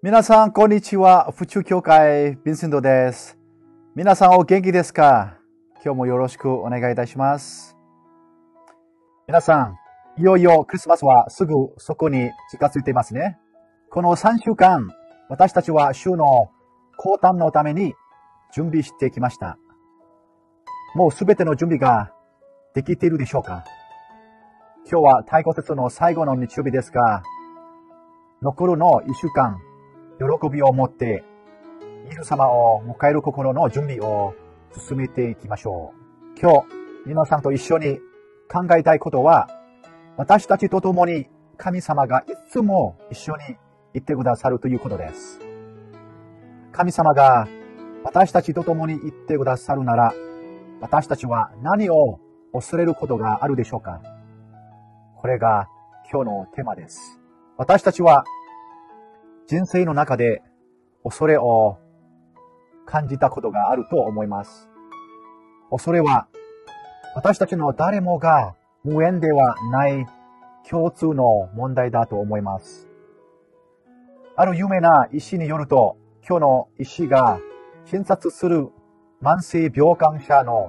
皆さん、こんにちは。府中教会、ヴィンセントです。皆さん、お元気ですか？今日もよろしくお願いいたします。皆さん、いよいよクリスマスはすぐそこに近づいていますね。この3週間、私たちは主の降誕のために準備してきました。もうすべての準備ができているでしょうか？今日は太鼓節の最後の日曜日ですが、残るの1週間、喜びを持って、イエス様を迎える心の準備を進めていきましょう。今日、皆さんと一緒に考えたいことは、私たちと共に神様がいつも一緒にいてくださるということです。神様が私たちと共にいてくださるなら、私たちは何を恐れることがあるでしょうか？これが今日のテーマです。私たちは人生の中で恐れを感じたことがあると思います。恐れは私たちの誰もが無縁ではない共通の問題だと思います。ある有名な医師によると、今日の医師が診察する慢性病患者の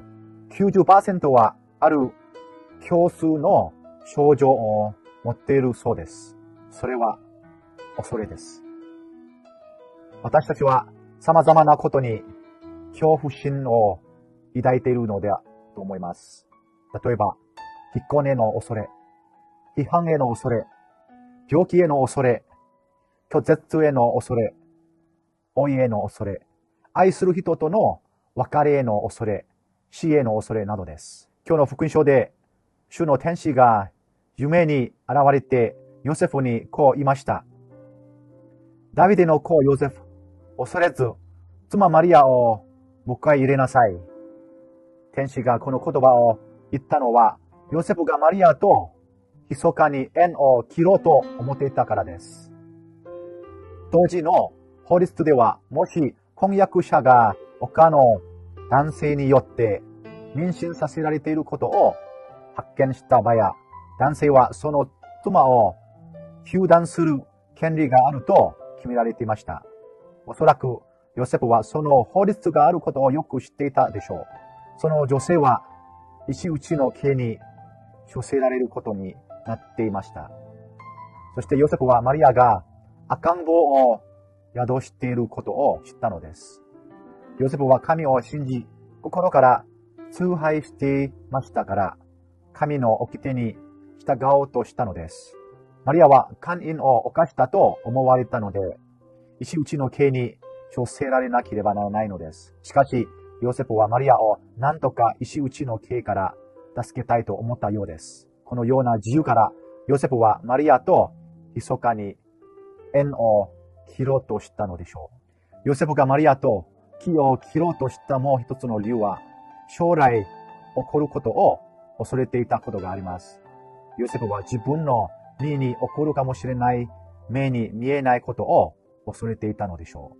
90% はある共通の症状を持っているそうです。それは恐れです。私たちは様々なことに恐怖心を抱いているのではと思います。例えば、引っ込への恐れ、批判への恐れ、病気への恐れ、拒絶への恐れ、老いへの恐れ、愛する人との別れへの恐れ、死への恐れなどです。今日の福音書で、主の天使が夢に現れてヨセフにこう言いました。ダビデの子ヨセフ、恐れず、妻マリアを迎え入れなさい。天使がこの言葉を言ったのは、ヨセフがマリアと密かに縁を切ろうと思っていたからです。当時の法律では、もし婚約者が他の男性によって妊娠させられていることを発見した場合、男性はその妻を糾弾する権利があると決められていました。おそらくヨセフはその法律があることをよく知っていたでしょう。その女性は石打ちの刑に処せられることになっていました。そしてヨセフはマリアが赤ん坊を宿していることを知ったのです。ヨセフは神を信じ、心から崇拝していましたから、神の掟に従おうとしたのです。マリアは姦淫を犯したと思われたので、石打ちの刑に処せられなければならないのです。しかし、ヨセフはマリアを何とか石打ちの刑から助けたいと思ったようです。このような自由から、ヨセフはマリアと密かに縁を切ろうとしたのでしょう。ヨセフがマリアと木を切ろうとしたもう一つの理由は、将来起こることを恐れていたことがあります。ヨセフは自分の身に起こるかもしれない目に見えないことを恐れていたのでしょう。